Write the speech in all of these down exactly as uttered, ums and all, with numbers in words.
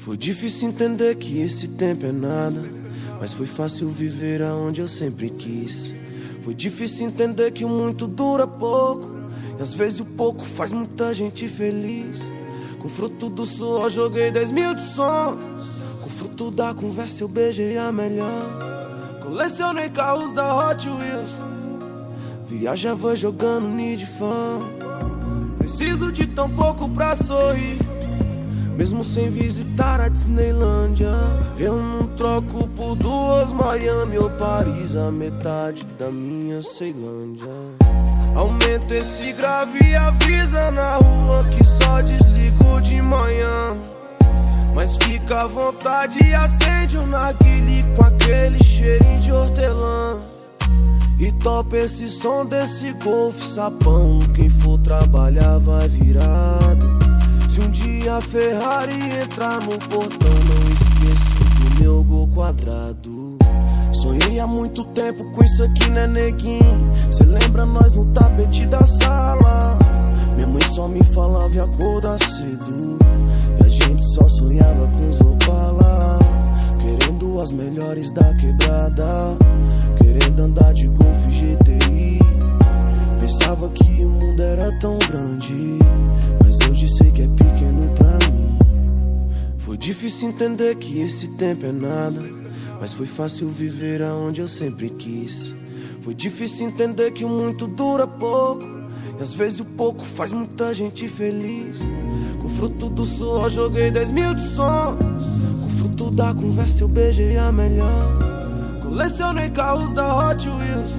Foi difícil entender que esse tempo é nada, mas foi fácil viver aonde eu sempre quis. Foi difícil entender que o muito dura pouco, e às vezes o pouco faz muita gente feliz. Com fruto do suor joguei dez mil de sons, com fruto da conversa eu beijei a melhor. Colecionei carros da Hot Wheels, viajava jogando Need Fan. Preciso de tão pouco pra sorrir, mesmo sem visitar a Disneylândia. Eu não troco por duas Miami ou Paris, a metade da minha Ceilândia. Aumenta esse grave e avisa na rua que só desligo de manhã. Mas fica à vontade e acende um narguilé com aquele cheirinho de hortelã. E topa esse som desse Golf sapão, quem for trabalhar vai virado. Se um dia a Ferrari entrar no portão, não esqueço do meu gol quadrado. Sonhei há muito tempo com isso aqui, né, neguinho? Cê lembra nós no tapete da sala? Minha mãe só me falava e acordar cedo, e a gente só sonhava com os Opala. Querendo as melhores da quebrada, querendo andar de Golf G T I. Pensava que o mundo era tão grande, mas hoje sei que é pequeno pra mim. Foi difícil entender que esse tempo é nada, mas foi fácil viver aonde eu sempre quis. Foi difícil entender que o muito dura pouco, e às vezes o pouco faz muita gente feliz. Com fruto do suor joguei dez mil de sons, com fruto da conversa eu beijei a melhor. Colecionei carros da Hot Wheels,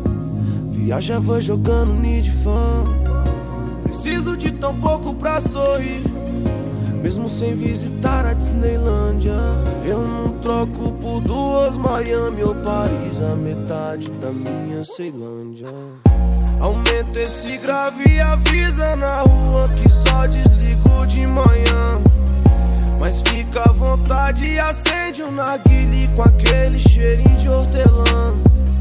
viajava jogando Need Fan. Preciso de tão pouco pra sorrir, mesmo sem visitar a Disneylândia. Eu não troco por duas Miami ou Paris, a metade da minha Ceilândia. Aumenta esse grave e avisa na rua que só desligo de manhã. Mas fica à vontade e acende um narguilé com aquele cheirinho de hortelã.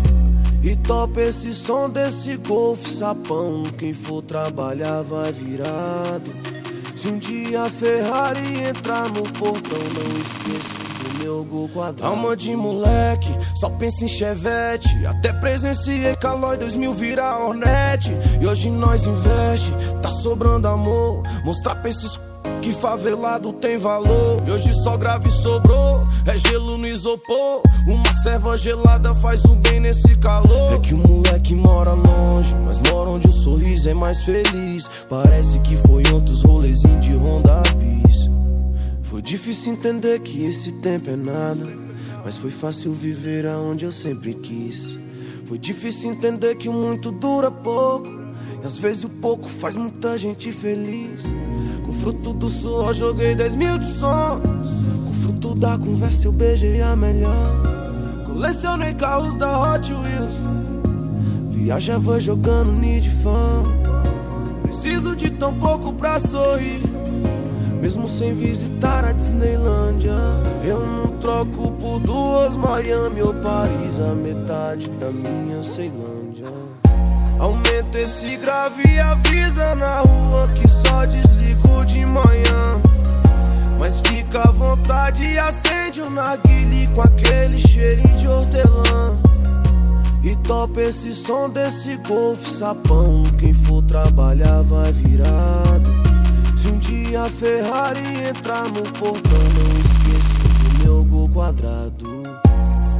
E topa esse som desse Golf sapão, quem for trabalhar vai virado. Se um dia a Ferrari entrar no portão, não esqueço do meu gol quadrado. Alma de moleque, só pensa em Chevette. Até presenciei Calói dois mil virar Hornet. E hoje nós investe, tá sobrando amor. Mostrar pra esses que favelado tem valor. E hoje só grave sobrou, é gelo no isopor. Uma serva gelada faz um bem nesse calor. É que o moleque mora longe, mas mora onde o sorriso é mais feliz. Parece que foi ontem os rolezinhos de Honda Bis. Foi difícil entender que esse tempo é nada, mas foi fácil viver aonde eu sempre quis. Foi difícil entender que o muito dura pouco, e às vezes o pouco faz muita gente feliz. Com fruto do suor joguei dez mil de sons, com fruto da conversa eu beijei a melhor. Colecionei carros da Hot Wheels, viajava jogando Need Fan. Preciso de tão pouco pra sorrir, mesmo sem visitar a Disneylândia. Eu não troco por duas Miami ou Paris, a metade da minha Ceilândia. Aumenta esse grave e avisa na rua que só desligo de manhã. Mas fica à vontade e acende um narguilé com aquele cheirinho de hortelã. E topa esse som desse Golf sapão, quem for trabalhar vai virado. Se um dia a Ferrari entrar no portão, não esqueço